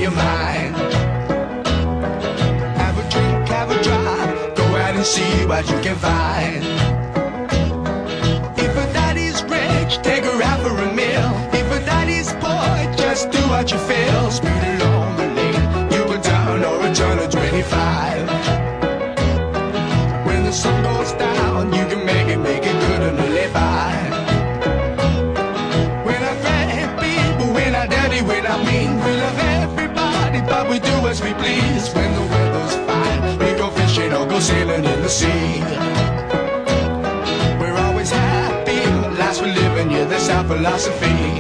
your mind. Have a drink, have a drive, go out and see what you can find. If a daddy's rich, take her out for a meal. If a daddy's poor, just do what you feel. Speed along the lane, you go down or a turn of 25. When the sun goes down, you can make it good and live by. When I grab people, when I dirty, when I mean, we love everybody, but we do as we please. When the weather's fine, we go fishing or go sailing in the sea. We're always happy, last we're living, yeah, that's our philosophy.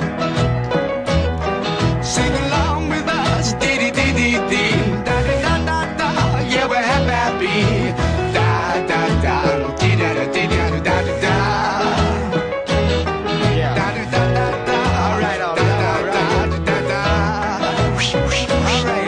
Sing along with us, dee-dee-dee-dee-dee, da-da-da-da-da, yeah, we're happy, da-da-da, dee-da-da-dee-da-da-da-da. Yeah. Da-da-da-da-da, all right, all right, all right, da-da-da. All right.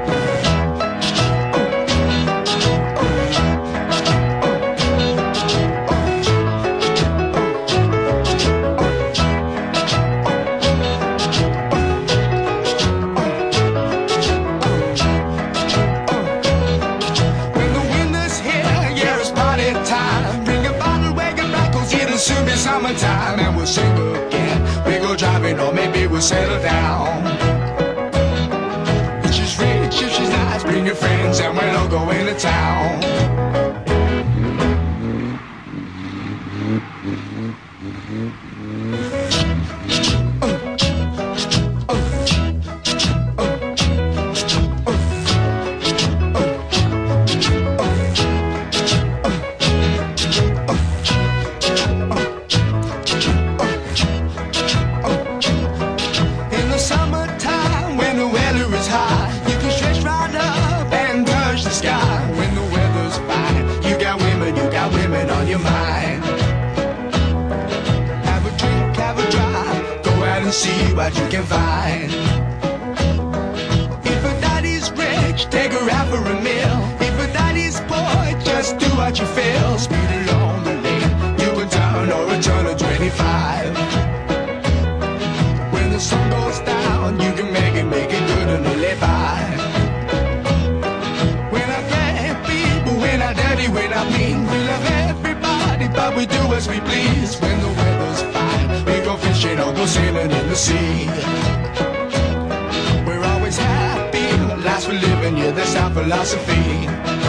Soon be summertime and we'll sing again. We go driving or maybe we'll settle down. If she's rich, if she's nice, bring your friends and we'll all go into town. On your mind. Have a drink, have a drive, go out and see what you can find. If a daddy's rich, take her out for a meal. If a daddy's poor, just do what you feel. Speed along the lane, you go down or a turn of 25. When the sun goes down, you can make it good and live by. When I grab people, when I dirty, when I mean, we love everybody, but we do as we please. When the weather's fine, we go fishing or go sailing in the sea. We're always happy, last we're living, yeah, that's our philosophy.